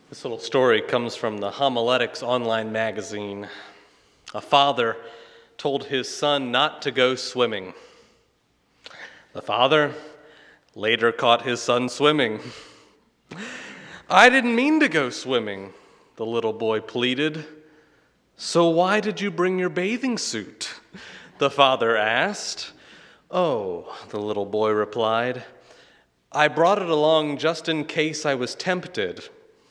This little story comes from the Homiletics online magazine. A father told his son not to go swimming. The father later caught his son swimming. "I didn't mean to go swimming," the little boy pleaded. "So why did you bring your bathing suit?" the father asked. "Oh," the little boy replied, "I brought it along just in case I was tempted."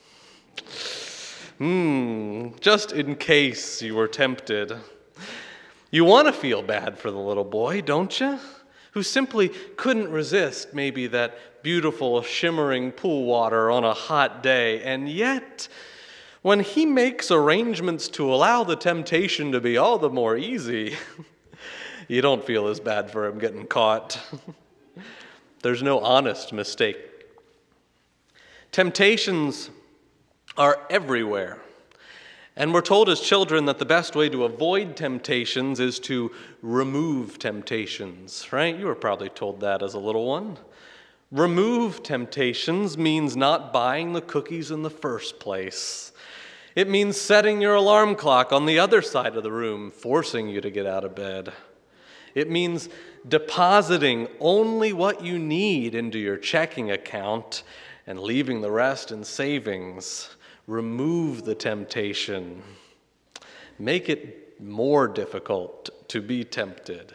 Just in case you were tempted. You want to feel bad for the little boy, don't you? Who simply couldn't resist maybe that beautiful shimmering pool water on a hot day, and yet when he makes arrangements to allow the temptation to be all the more easy, you don't feel as bad for him getting caught. There's no honest mistake. Temptations are everywhere. And we're told as children that the best way to avoid temptations is to remove temptations, right? You were probably told that as a little one. Remove temptations means not buying the cookies in the first place. It means setting your alarm clock on the other side of the room, forcing you to get out of bed. It means depositing only what you need into your checking account and leaving the rest in savings. Remove the temptation. Make it more difficult to be tempted.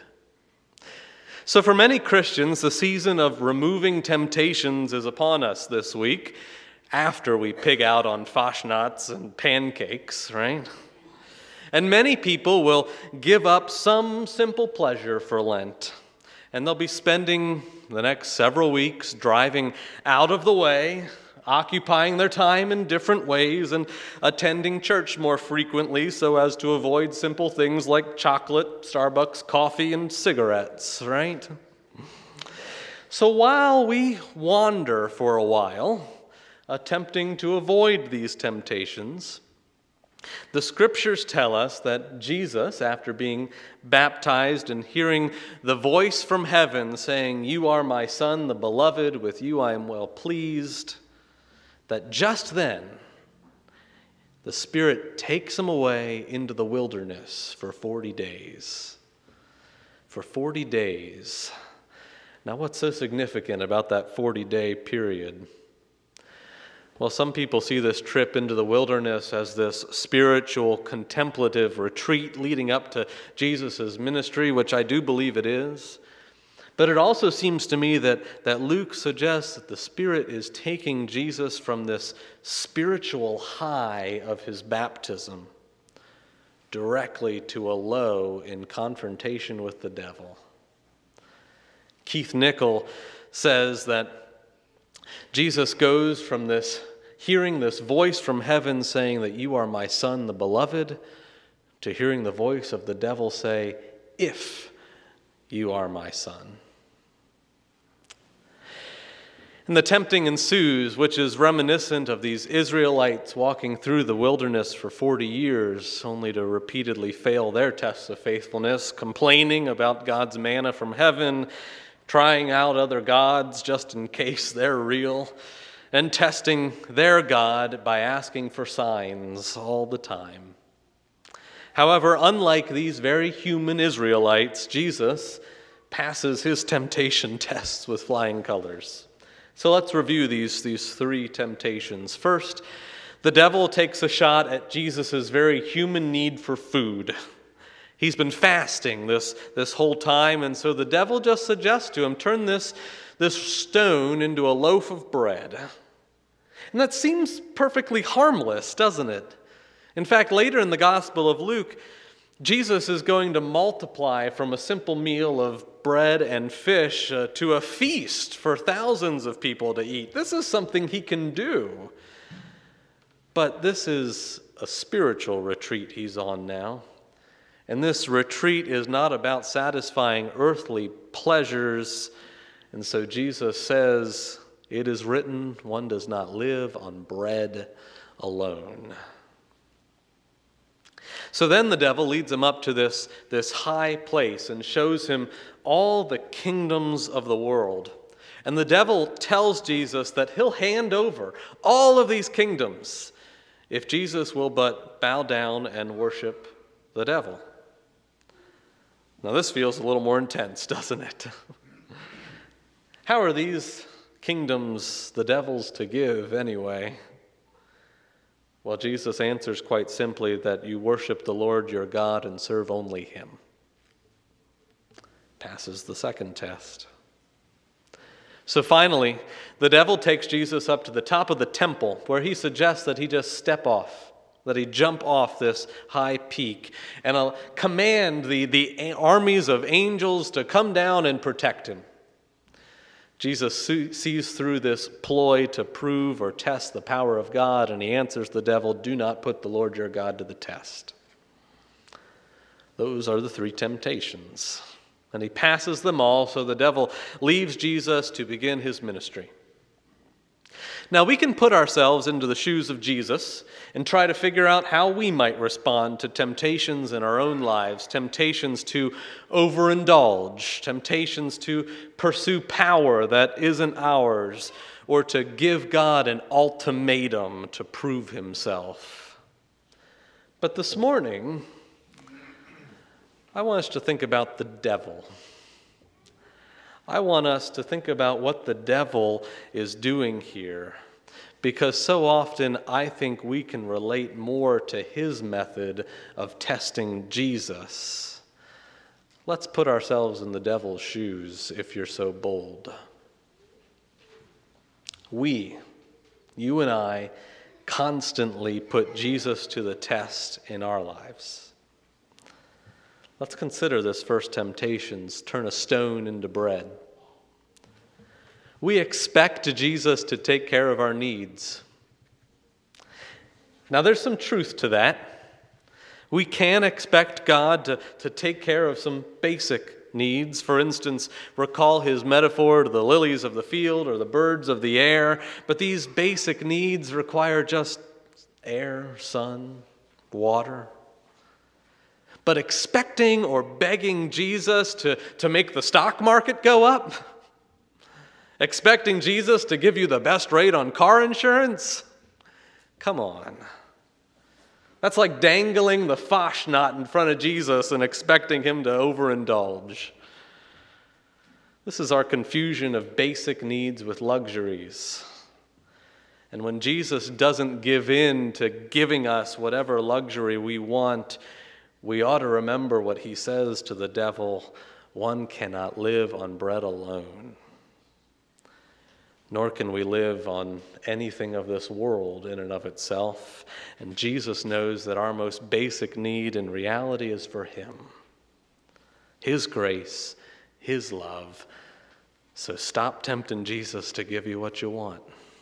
So for many Christians, the season of removing temptations is upon us this week, after we pig out on Fashnachts and pancakes, right? And many people will give up some simple pleasure for Lent, and they'll be spending the next several weeks driving out of the way, occupying their time in different ways, and attending church more frequently so as to avoid simple things like chocolate, Starbucks, coffee, and cigarettes, right? So while we wander for a while, attempting to avoid these temptations, the scriptures tell us that Jesus, after being baptized and hearing the voice from heaven saying, "You are my Son, the beloved, with you I am well pleased," that just then the Spirit takes him away into the wilderness for 40 days. For 40 days. Now, what's so significant about that 40-day period? Well, some people see this trip into the wilderness as this spiritual, contemplative retreat leading up to Jesus' ministry, which I do believe it is. But it also seems to me that Luke suggests that the Spirit is taking Jesus from this spiritual high of his baptism directly to a low in confrontation with the devil. Keith Nichol says that Jesus goes from hearing this voice from heaven saying that you are my Son, the beloved, to hearing the voice of the devil say, "If you are my Son." And the tempting ensues, which is reminiscent of these Israelites walking through the wilderness for 40 years, only to repeatedly fail their tests of faithfulness, complaining about God's manna from heaven, trying out other gods just in case they're real, and testing their God by asking for signs all the time. However, unlike these very human Israelites, Jesus passes his temptation tests with flying colors. So let's review these three temptations. First, the devil takes a shot at Jesus' very human need for food. He's been fasting this whole time, and so the devil just suggests to him, turn this stone into a loaf of bread. And that seems perfectly harmless, doesn't it? In fact, later in the Gospel of Luke, Jesus is going to multiply from a simple meal of bread and fish to a feast for thousands of people to eat. This is something he can do. But this is a spiritual retreat he's on now. And this retreat is not about satisfying earthly pleasures. And so Jesus says, "It is written, one does not live on bread alone." So then the devil leads him up to this high place and shows him all the kingdoms of the world. And the devil tells Jesus that he'll hand over all of these kingdoms if Jesus will but bow down and worship the devil. Now this feels a little more intense, doesn't it? How are these kingdoms the devil's to give anyway? Well, Jesus answers quite simply that you worship the Lord your God and serve only him. Passes the second test. So finally, the devil takes Jesus up to the top of the temple, where he suggests that he just step off, that he jump off this high peak, and command the armies of angels to come down and protect him. Jesus sees through this ploy to prove or test the power of God, and he answers the devil, "Do not put the Lord your God to the test." Those are the three temptations. And he passes them all, so the devil leaves Jesus to begin his ministry. Now, we can put ourselves into the shoes of Jesus and try to figure out how we might respond to temptations in our own lives, temptations to overindulge, temptations to pursue power that isn't ours, or to give God an ultimatum to prove himself. But this morning, I want us to think about the devil. I want us to think about what the devil is doing here, because so often I think we can relate more to his method of testing Jesus. Let's put ourselves in the devil's shoes, if you're so bold. We, you and I, constantly put Jesus to the test in our lives. Let's consider this first temptations, turn a stone into bread. We expect Jesus to take care of our needs. Now there's some truth to that. We can expect God to take care of some basic needs. For instance, recall his metaphor to the lilies of the field or the birds of the air. But these basic needs require just air, sun, water. But expecting or begging Jesus to make the stock market go up? Expecting Jesus to give you the best rate on car insurance? Come on. That's like dangling the Fashknot in front of Jesus and expecting him to overindulge. This is our confusion of basic needs with luxuries. And when Jesus doesn't give in to giving us whatever luxury we want, we ought to remember what he says to the devil: one cannot live on bread alone. Nor can we live on anything of this world in and of itself. And Jesus knows that our most basic need in reality is for him. His grace, his love. So stop tempting Jesus to give you what you want.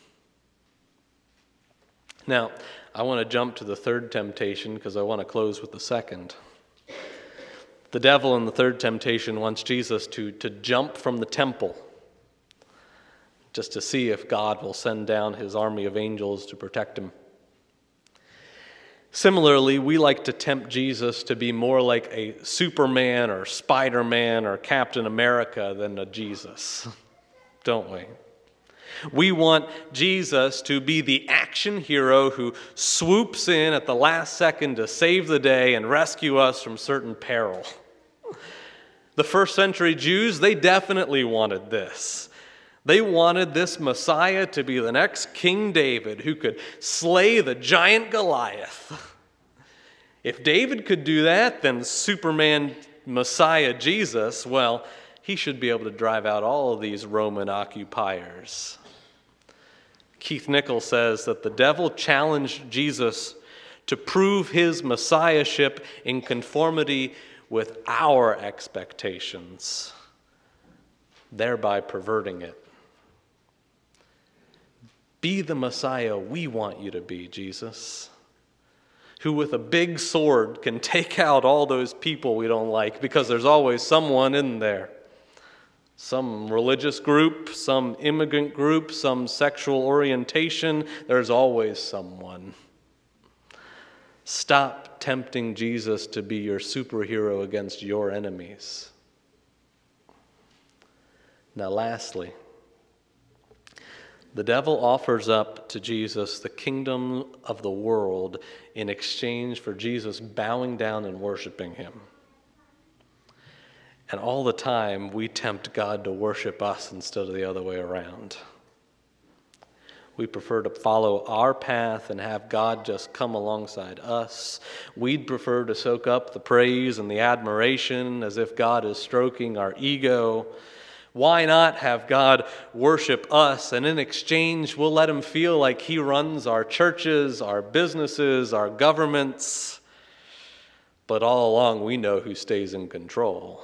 Now, I want to jump to the third temptation because I want to close with the second. The devil in the third temptation wants Jesus to jump from the temple just to see if God will send down his army of angels to protect him. Similarly, we like to tempt Jesus to be more like a Superman or Spider-Man or Captain America than a Jesus, don't we? We want Jesus to be the action hero who swoops in at the last second to save the day and rescue us from certain peril. The first century Jews, they definitely wanted this. They wanted this Messiah to be the next King David who could slay the giant Goliath. If David could do that, then Superman Messiah Jesus, well, he should be able to drive out all of these Roman occupiers. Keith Nichols says that the devil challenged Jesus to prove his messiahship in conformity with our expectations, thereby perverting it. Be the Messiah we want you to be, Jesus, who with a big sword can take out all those people we don't like, because there's always someone in there. Some religious group, some immigrant group, some sexual orientation, there's always someone. Stop tempting Jesus to be your superhero against your enemies. Now lastly, The devil offers up to Jesus the kingdom of the world in exchange for Jesus bowing down and worshiping him. And all the time, we tempt God to worship us instead of the other way around. We prefer to follow our path and have God just come alongside us. We'd prefer to soak up the praise and the admiration as if God is stroking our ego. Why not have God worship us, and in exchange, we'll let him feel like he runs our churches, our businesses, our governments. But all along, we know who stays in control.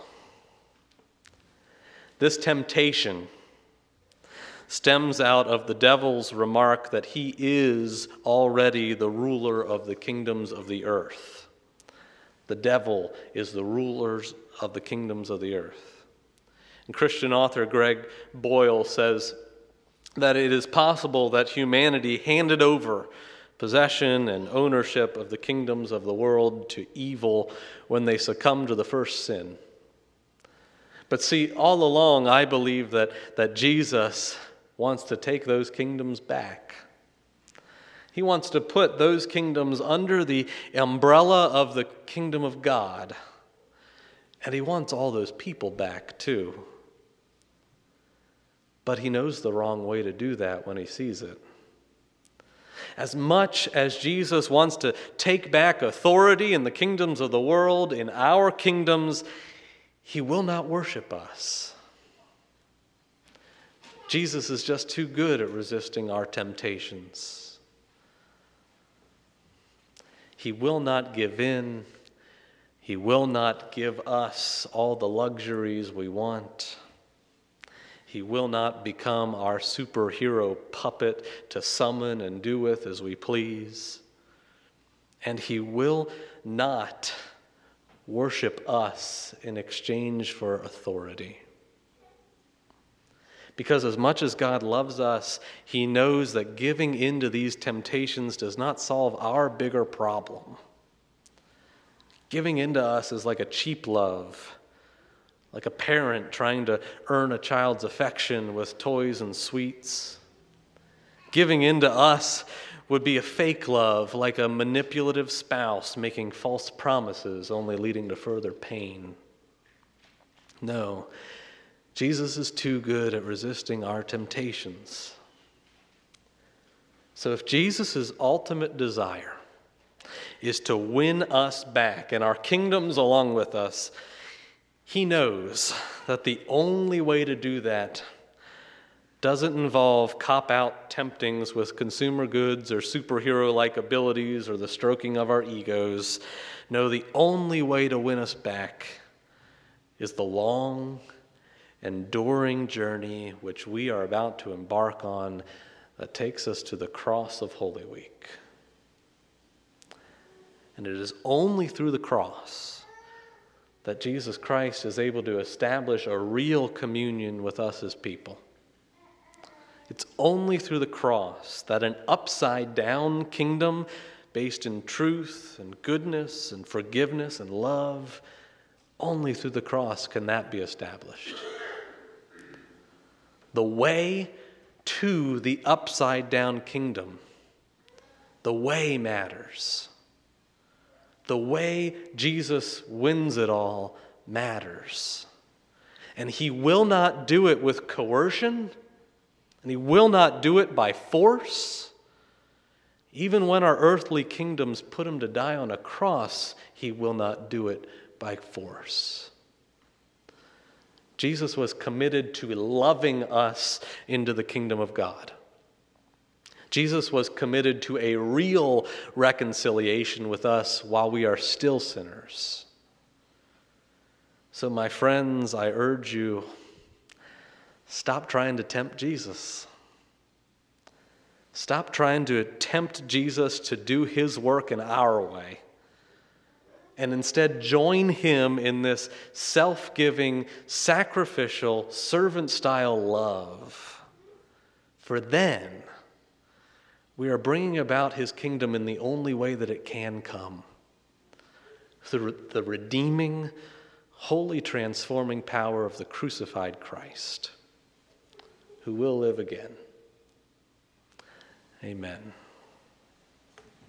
This temptation stems out of the devil's remark that he is already the ruler of the kingdoms of the earth. The devil is the ruler of the kingdoms of the earth. And Christian author Greg Boyle says that it is possible that humanity handed over possession and ownership of the kingdoms of the world to evil when they succumbed to the first sin. But see, all along, I believe that Jesus wants to take those kingdoms back. He wants to put those kingdoms under the umbrella of the kingdom of God. And he wants all those people back too. But he knows the wrong way to do that when he sees it. As much as Jesus wants to take back authority in the kingdoms of the world, in our kingdoms, he will not worship us. Jesus is just too good at resisting our temptations. He will not give in. He will not give us all the luxuries we want. He will not become our superhero puppet to summon and do with as we please. And he will not worship us in exchange for authority. Because as much as God loves us, he knows that giving in to these temptations does not solve our bigger problem. Giving in to us is like a cheap love, like a parent trying to earn a child's affection with toys and sweets. Giving in to us would be a fake love, like a manipulative spouse making false promises, only leading to further pain. No, Jesus is too good at resisting our temptations. So if Jesus' ultimate desire is to win us back and our kingdoms along with us, he knows that the only way to do that doesn't involve cop-out temptings with consumer goods or superhero-like abilities or the stroking of our egos. No, the only way to win us back is the long, enduring journey which we are about to embark on that takes us to the cross of Holy Week. And it is only through the cross that Jesus Christ is able to establish a real communion with us as people. It's only through the cross that an upside-down kingdom based in truth and goodness and forgiveness and love, only through the cross can that be established. The way to the upside-down kingdom, the way matters. The way Jesus wins it all matters. And he will not do it with coercion, and he will not do it by force. Even when our earthly kingdoms put him to die on a cross, he will not do it by force. Jesus was committed to loving us into the kingdom of God. Jesus was committed to a real reconciliation with us while we are still sinners. So, my friends, I urge you, stop trying to tempt Jesus. Stop trying to tempt Jesus to do his work in our way. And instead join him in this self-giving, sacrificial, servant-style love. For then, we are bringing about his kingdom in the only way that it can come. Through the redeeming, wholly transforming power of the crucified Christ, who will live again. Amen.